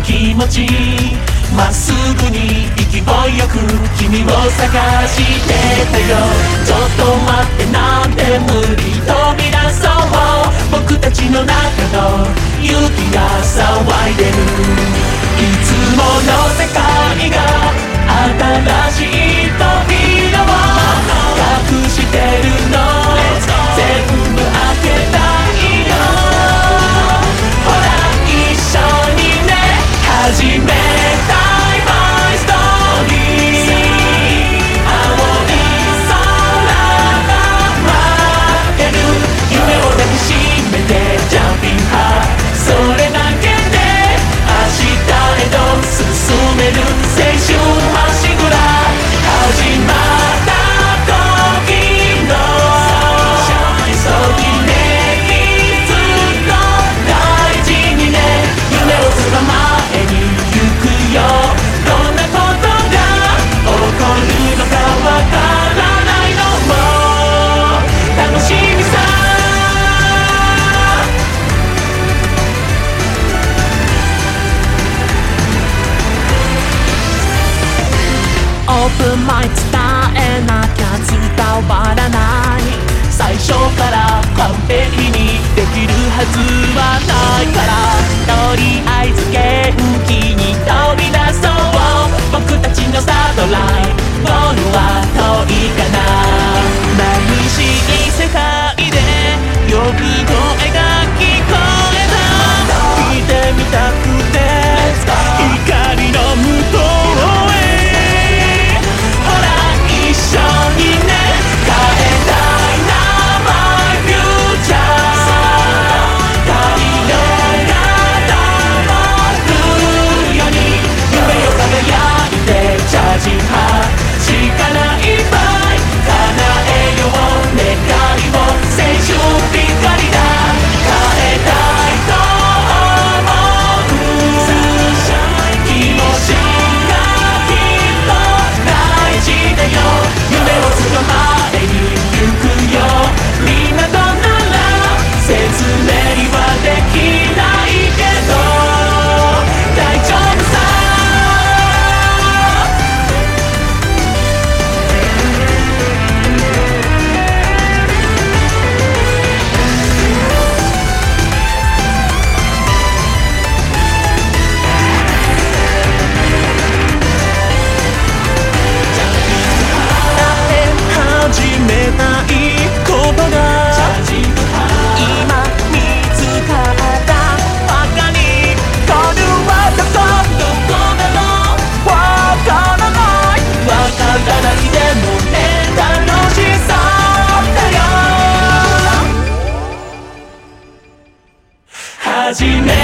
気持ちまっすぐに勢いよく君を探してたよ。ちょっと待ってなんて無理、飛び出そう、僕たちの中の勇気が騒いでる。いつもの世界が新しい扉を隠してるの、全部開けたいよ。ほら一緒にね、始めたいマイストーリー。青い空が待ってる、夢を抱きしめてジャンピングハイ、それだけで明日へと進める青春まっしぐら始まった時のときめき、ずっと大事にね、夢を捕まえに行くよ。どんなことが起こるのかわからないのも楽しみさ。オープンマイ伝えなきゃ伝わらない、最初から完璧にできるはずはないから、とりあえず元気に飛び出そう、僕たちのスタートライン、ゴールは遠いかな。眩しい世界で呼ぶ声が聞こえた、聞いてみたくて光の向こうへ、一緒にね、変えたいな My future。 太陽が灯るように夢を輝いてチャージハイ、力いっぱい叶えよう願いを、青春光だ変えたいと思う気持ちがきっと大事だよ。夢を捕まえに行くよ。みんなとなら説明はできないけど大丈夫さ。始めたいことが今見つかった、バカにこれはどこなのわからない、わからないでもね、楽しさだよ。始め